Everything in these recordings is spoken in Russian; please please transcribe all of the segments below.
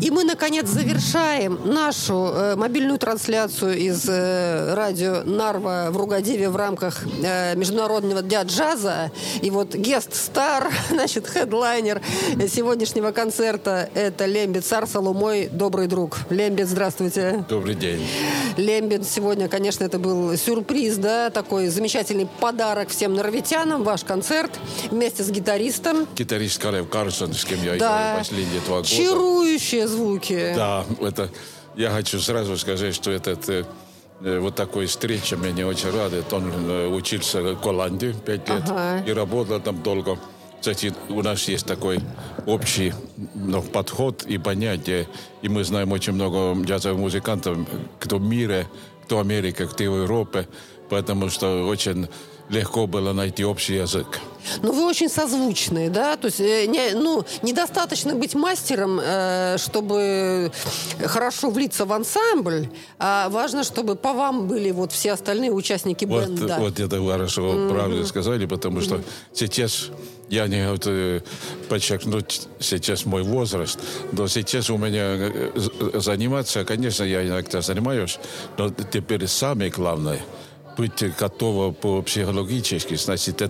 И мы, наконец, завершаем нашу мобильную трансляцию из радио Нарва в Ругадиве в рамках Международного дня джаза. И вот гест-стар, значит, хедлайнер сегодняшнего концерта – это Лембит Сарсалу, мой добрый друг. Лембит, здравствуйте. Добрый день. Лембит, сегодня, конечно, это был сюрприз, да, такой замечательный подарок всем норвитянам, ваш концерт вместе с гитаристом. Гитарист Калев Карлсон, с кем я играл последние 2 года. Чарующие звуки. Да, это я хочу сразу сказать, что этот вот такой встреча меня очень радует. Он учился в Голландии 5 лет и работал там долго. Кстати, у нас есть такой общий подход и понятие. И мы знаем очень много джазовых музыкантов, кто в мире, кто в Америке, кто в Европе. Потому что очень легко было найти общий язык. Ну, вы очень созвучные, да? То есть, недостаточно быть мастером, чтобы хорошо влиться в ансамбль, а важно, чтобы по вам были вот все остальные участники бенда. Вот это хорошо, правильно сказали, потому что сейчас, я не хочу подчеркнуть сейчас мой возраст, но сейчас у меня заниматься, конечно, я иногда занимаюсь, но теперь самое главное – быть готовым по-психологически. Значит,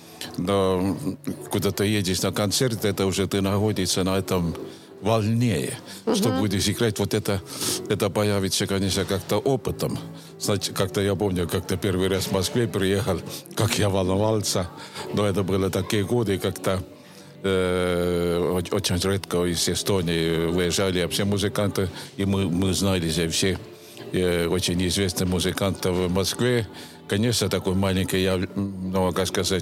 куда ты едешь на концерт, это уже ты находишься на этом волне. Что будешь играть, вот это появится, конечно, как-то опытом. Значит, как-то я помню, как-то первый раз в Москве приехал, как я волновался. Но это были такие годы, как-то очень редко из Эстонии выезжали все музыканты, и мы знали все очень известных музыкантов в Москве. Конечно, такой маленький, как сказать,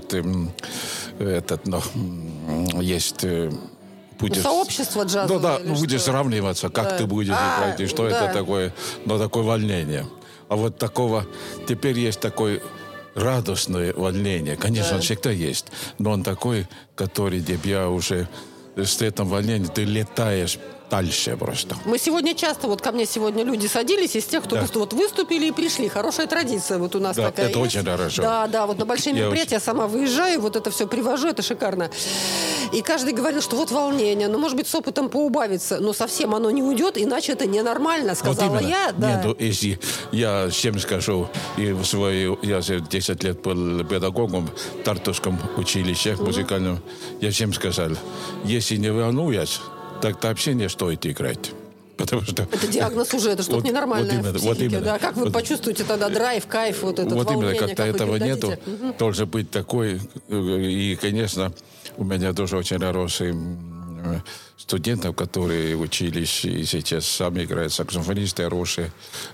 есть... сообщество джазовое. Будешь сравниваться, как ты будешь играть, и что это такое, такое волнение. А вот такого, теперь есть такое радостное волнение. Конечно, он всегда есть, но он такой, который тебя уже с этим волнением, ты летаешь дальше просто. Мы сегодня часто, вот ко мне сегодня люди садились из тех, кто просто вот выступили и пришли. Хорошая традиция вот у нас такая это есть. Очень хорошо. Да, вот на большие мероприятия я сама выезжаю, вот это все привожу, это шикарно. И каждый говорил, что вот волнение, может быть, с опытом поубавится, но совсем оно не уйдет, иначе это ненормально, сказала я. Да. Нет, если я всем скажу, я 10 лет был педагогом в Тартусском училище музыкальном, я всем сказал, если не волнуюсь, так-то вообще не стоит играть. Потому что... Это диагноз уже, это что-то ненормальное в психике. Да? Как вы почувствуете тогда драйв, кайф, вот это волнение? Вот именно, как-то этого нету. Должен быть такой. И, конечно, у меня тоже очень хорошие студентов, которые учились и сейчас сами играют, саксофонисты хорошие.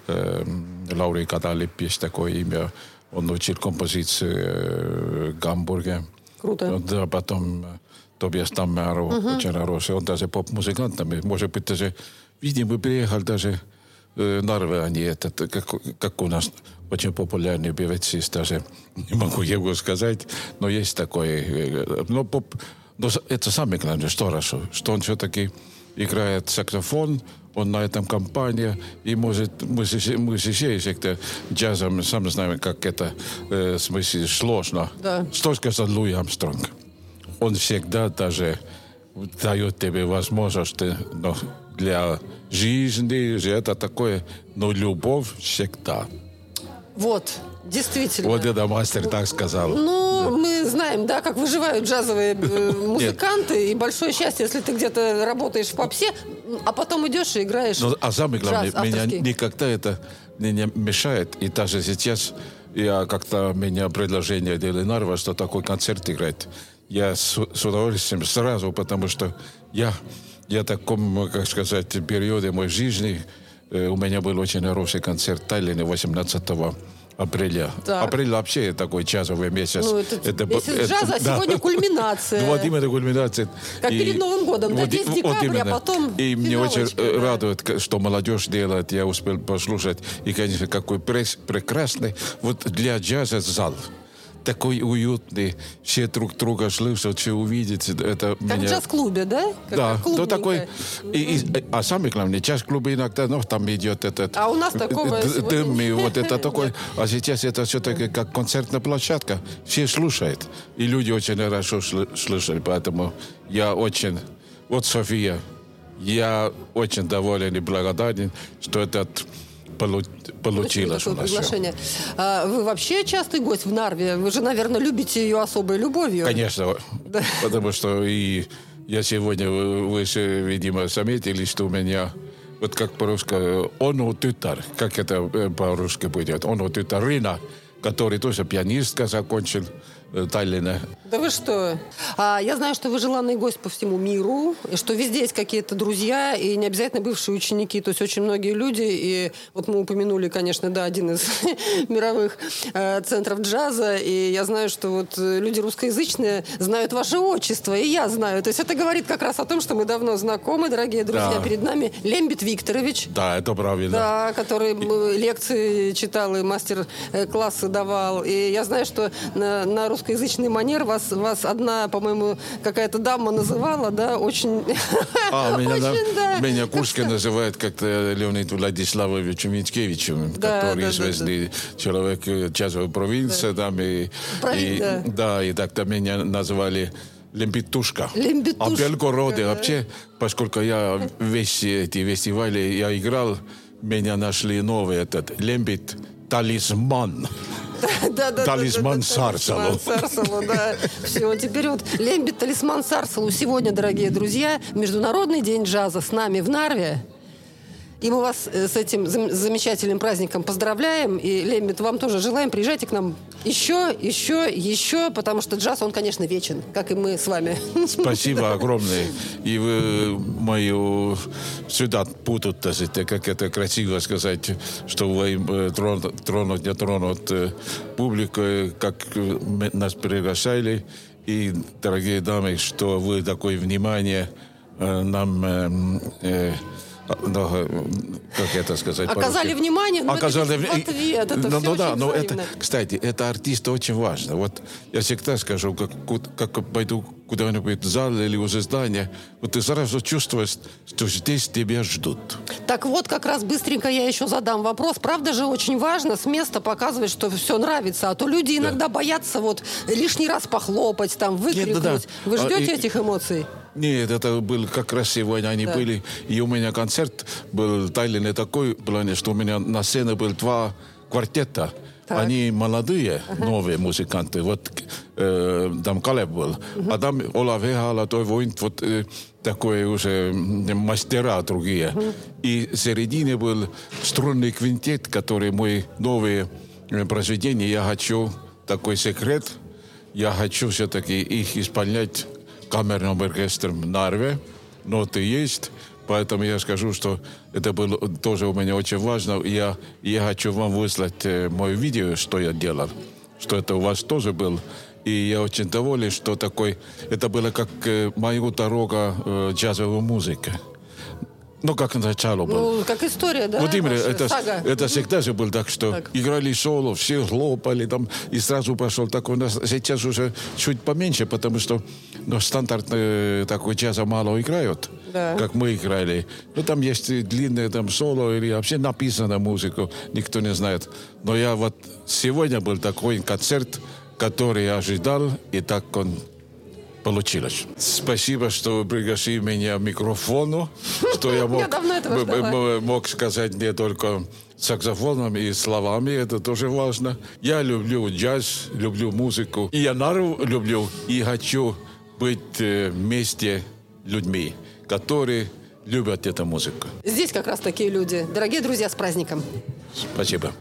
Lauri Kadalip есть такое имя. Он учил композиции в Гамбурге. Круто. Да, потом... Тобиас Таммяру, очень хороший. Он даже поп-музыкант. Может быть, даже, видимо, приехал даже в Нарве, как у нас очень популярный певец есть даже, не могу его сказать, но есть такой. Но это самое главное, что хорошо, что он все-таки играет саксофон, он на этом компании, и может, мы все всегда джазом, сам знаем, как это, в смысле, сложно. Да. Что сказал Луи Армстронг? Он всегда даже дает тебе возможность для жизни, это такое, но любовь всегда. Вот, действительно. Вот это мастер так сказал. Мы знаем, да, как выживают джазовые музыканты, и большое счастье, если ты где-то работаешь в попсе, а потом идешь и играешь джаз авторский. А самое главное, меня никогда это не мешает, и даже сейчас меня предложение делали Нарва, что такой концерт играть. Я с удовольствием сразу, потому что я в таком, как сказать, периоде моей жизни, у меня был очень хороший концерт в Таллине 18 апреля. Так. Апрель вообще такой джазовый месяц. Это месяц джаза, а сегодня культминация. Вот именно культминация. Как перед Новым годом, весь декабрь, а потом и мне очень радует, что молодежь делает, я успел послушать. И, конечно, какой прекрасный, вот для джаза зал. Такой уютный, все друг друга слышат, все увидят. Это как в джаз-клубе, да? Да, то такой. А самое главное, джаз-клубы иногда, там идет этот... А у нас такого дым, и вот это такое. А сейчас это все-таки как концертная площадка. Все слушают. И люди очень хорошо слышали, поэтому я очень... Вот София, я очень доволен и благодарен, что этот получилось у нас приглашение. Вы вообще частый гость в Нарве? Вы же, наверное, любите ее особой любовью. Конечно, да. Потому что и я сегодня, вы же, видимо, заметили, что у меня, вот как по-русски, оно тютар, как это по-русски будет, оно тютарина, который тоже пианистка закончил Таллина. Да вы что? Я знаю, что вы желанный гость по всему миру, и что везде есть какие-то друзья, и не обязательно бывшие ученики, то есть очень многие люди, и вот мы упомянули, конечно, да, один из мировых центров джаза, и я знаю, что вот люди русскоязычные знают ваше отчество, и я знаю. То есть это говорит как раз о том, что мы давно знакомы, дорогие друзья. Да. Перед нами Лембит Викторович. Да, это правильно. Да, который лекции читал и мастер-классы давал. И я знаю, что на русскоязычный манер вас одна, по-моему, какая-то дама называла, да, очень... Меня Курска называют как-то Леонид Владиславовичем Мицкевичем, который известный человек джазовой провинции. И так-то меня назвали Лембитушка. А в Белгороде вообще, поскольку я весь эти фестивали я играл, меня нашли новый этот Лембит талисман. Талисман Сарсалу. Да. Все, теперь вот Лембит талисман Сарсалу. Сегодня, дорогие друзья, Международный день джаза с нами в Нарве. И мы вас с этим замечательным праздником поздравляем. И, Лембит, вам тоже желаем. Приезжайте к нам еще, потому что джаз, он, конечно, вечен, как и мы с вами. Спасибо огромное. И вы мою сюда путаете, как это красиво сказать, что вы не тронут публику, как нас приглашали. И, дорогие дамы, что вы такое внимание нам... как это сказать? Оказали внимание, но оказали это ответ. Это все очень это, кстати, это артисту очень важно. Вот я всегда скажу, как пойду куда-нибудь в зал или уже здание, вот ты сразу чувствуешь, что здесь тебя ждут. Так вот, как раз быстренько я еще задам вопрос. Правда же очень важно с места показывать, что все нравится, а то люди иногда боятся вот лишний раз похлопать, там, выкрикнуть. Нет, Вы ждете этих эмоций? Нет, это был как раз сегодня они были. И у меня концерт был в Таллине такой плане, что у меня на сцене был 2 квартета. Так. Они молодые, новые музыканты. Вот там Калеб был. А там Olav Ehala, Toivo Unt, вот такое уже мастера другие. И в середине был струнный квинтет, который мой новые произведения. Я хочу такой секрет. Я хочу все-таки их исполнять камерным оркестром в Нарве. Ноты есть. Поэтому я скажу, что это было тоже у меня очень важно. Я хочу вам выслать мое видео, что я делал. Что это у вас тоже был. И я очень доволен, что такой... Это было как моя дорога джазовой музыки. Ну, как начало было. Ну, как история, да? Вот именно, это всегда же было так, что играли соло, все хлопали там, и сразу пошел. Так у нас сейчас уже чуть поменьше, потому что стандартный такой джаза мало играют, как мы играли. Ну, там есть длинные там соло или вообще написанная музыка, никто не знает. Но я вот сегодня был такой концерт, который я ожидал, и так он получилось. Спасибо, что вы пригласили меня к микрофону, что я мог сказать не только саксофоном и словами, это тоже важно. Я люблю джаз, люблю музыку, и я Нарву люблю, и хочу быть вместе людьми, которые любят эту музыку. Здесь как раз такие люди. Дорогие друзья, с праздником! Спасибо.